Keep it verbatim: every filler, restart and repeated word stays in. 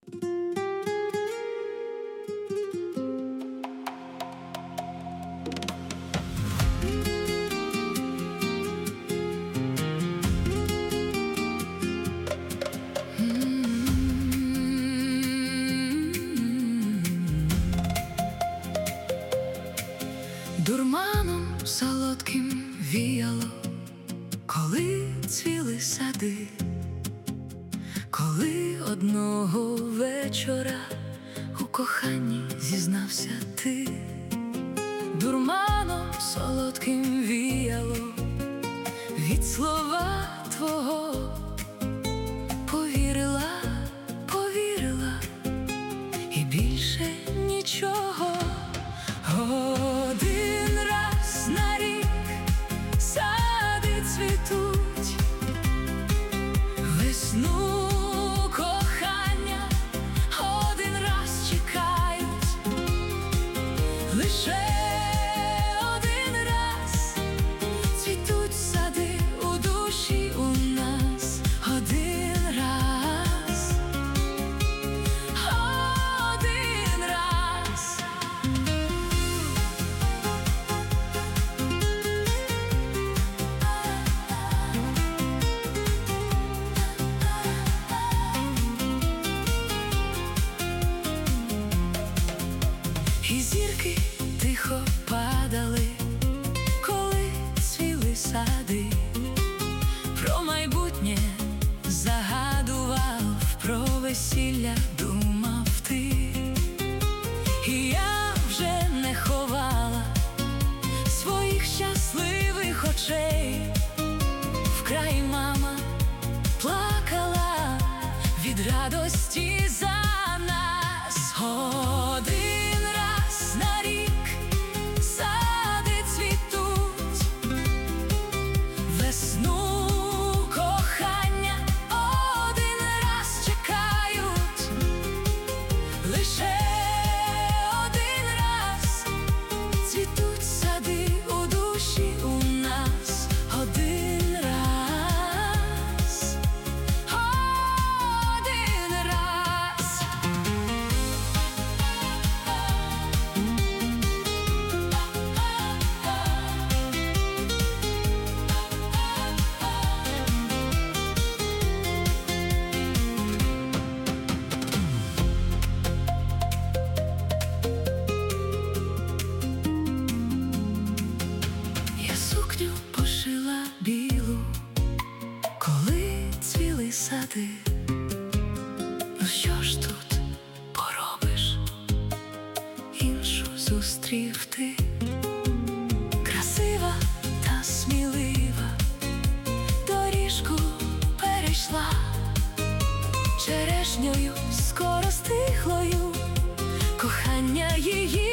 Дурманом солодким віяло, коли цвіли сади, коли одного вечора у коханні зізнався ти. Дурманом солодким віяло від слова твого, повірила, повірила і більше нічого. Один раз на рік сади цвітуть, весну кохання один раз чекають, лише один раз цвітуть сади у душі у нас. Один раз, один раз. І зірки тихо падали, коли цвіли сади. Про майбутнє загадував, про весілля думав ти. І я вже не ховала своїх щасливих очей. Вкрай мама плакала від радості за нас. Один раз на рік сади цвітуть, весну кохання один раз чекають, лише один раз цвітуть сади у душі у нас. Один раз, один раз. Я сукню пошила білу, коли цвіли сади. Ну що ж тут поробиш, іншу зустрів ти. Красива та смілива доріжку перейшла, черешнею скоро стихлою кохання її